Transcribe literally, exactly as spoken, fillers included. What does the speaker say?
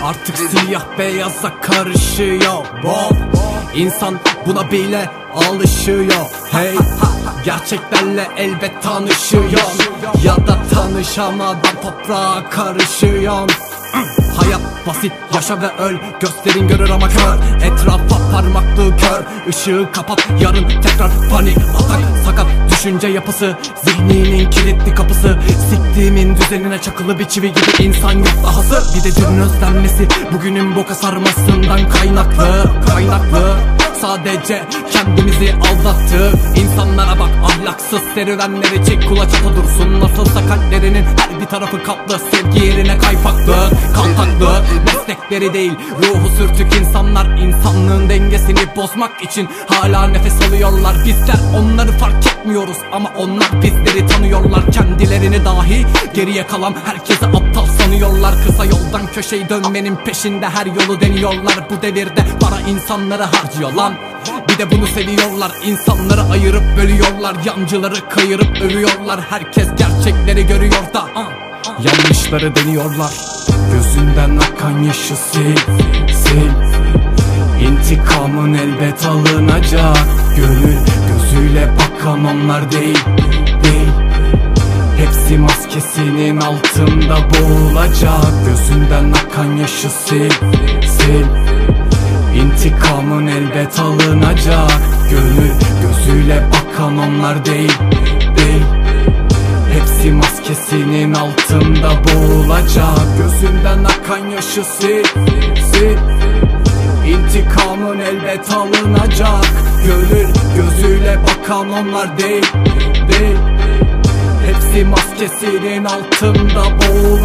Artık siyah beyaza karışıyor. Wow. İnsan buna bile alışıyor. Hey, gerçeklerle elbet tanışıyor, ya da tanışamadan toprağa karışıyor. Hayat basit, yaşa ve öl. Gözlerin görür ama kör. Etrafa parmaklığı kör. Işığı kapat, yarın tekrar panik atak. Sakat düşünce yapısı, zihninin kilitli kapısı. Siktiğimin düzenine çakılı bir çivi gibi insan yok dahası. Bir de dün özlenmesi, bugünün boka sarmasından kaynaklı. Kaynaklı sadece kendimizi aldattık. İnsanlara bak, ahlaksız serüvenleri çek, kulaç ata dursun. Nasılsa kalplerinin her bir tarafı kaplı. Sevgi yerine kaypaklı, kaltaklı, meslekleri değil ruhu sürtük insanlar. İnsanlığın dengesini bozmak için hala nefes alıyorlar. Bizler onları fark etmiyoruz ama onlar bizleri tanıyorlar. Kendilerini dahi geriye kalan herkese aptal sanıyorlar. Kısa yoldan köşeyi dönmenin peşinde her yolu deniyorlar. Bu devirde para insanları harcıyor lan. Bir de bunu seviyorlar. İnsanları ayırıp bölüyorlar. Yancıları kayırıp övüyorlar. Herkes gerçekleri görüyor da uh, uh. yanlışları deniyorlar. Gözünden akan yaşı sil, sil. İntikamın elbet alınacak. Gönül gözüyle bakan onlar değil, değil. Hepsi maskesinin altında boğulacak. Gözünden akan yaşı sil, sil. İntikamın elbet alınacak. Gönül gözüyle bakan onlar değil, değil. Hepsi maskesinin altında boğulacak. Gözünden akan yaşı sil, sil. İntikamın elbet alınacak. Gönül gözüyle bakan onlar değil, değil. Hepsi maskesinin altında boğulacak.